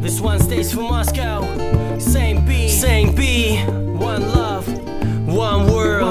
This one stays for Moscow. Same B, one love, one world.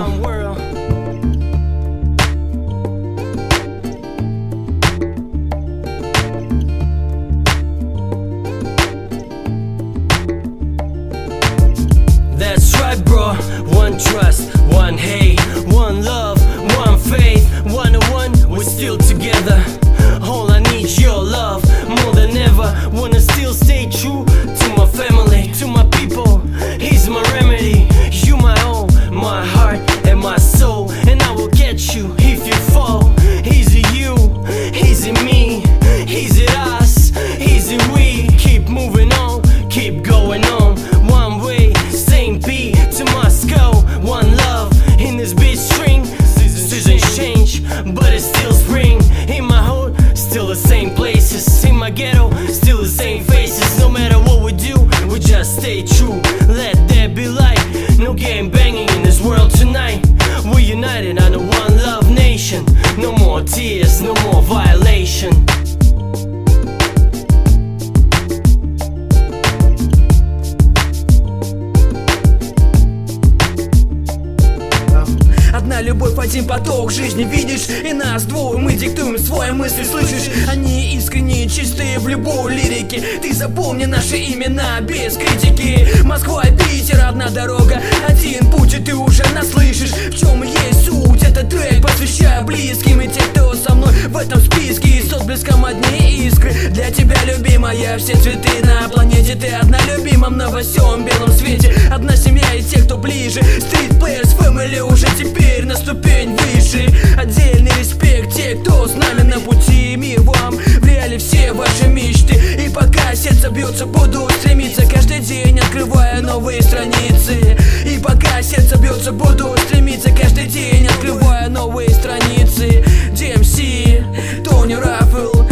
That's right, bro. One trust, one hate, one love, one faith. 101, we're still together. All I need is your love more than ever. Wanna still stay true to my family, to my people. He's my remedy. You my all, my heart and my soul. And I will catch you if you fall. Easy you, easy me, easy us, easy we. Keep moving on, keep going on. One way, same B to Moscow. One love in this beat string. Seasons change, but it's still spring. In my hood, still the same places. In my ghetto, still the same faces. No matter what we do, we just stay true. Let there be light. No game banging in this world tonight. We're united under one love nation. No more tears, no more violation. Одна любовь, один поток жизни, видишь? И нас двое, мы диктуем свои мысли, слышишь? Они искренние, чистые в любой лирике. Ты запомни наши имена без критики. Москва и Питер, одна дорога, один путь, и ты уже нас слышишь. В чем есть суть? Этот трек посвящаю близким и те, кто со мной в этом списке. И с отблеском одни искры для тебя, любимая. Все цветы на планете, ты одна любима во всем белом свете. Одна семья и те, кто ближе. Street Players Family уже теперь на ступень выше. Отдельный респект те, кто с нами на пути. Мир вам, в реале все ваши мечты. И пока сердце бьется, буду стремиться каждый день, открывая новые страницы. И пока сердце бьется, буду стремиться каждый день, открывая новые страницы. DMC, Тони Раффел.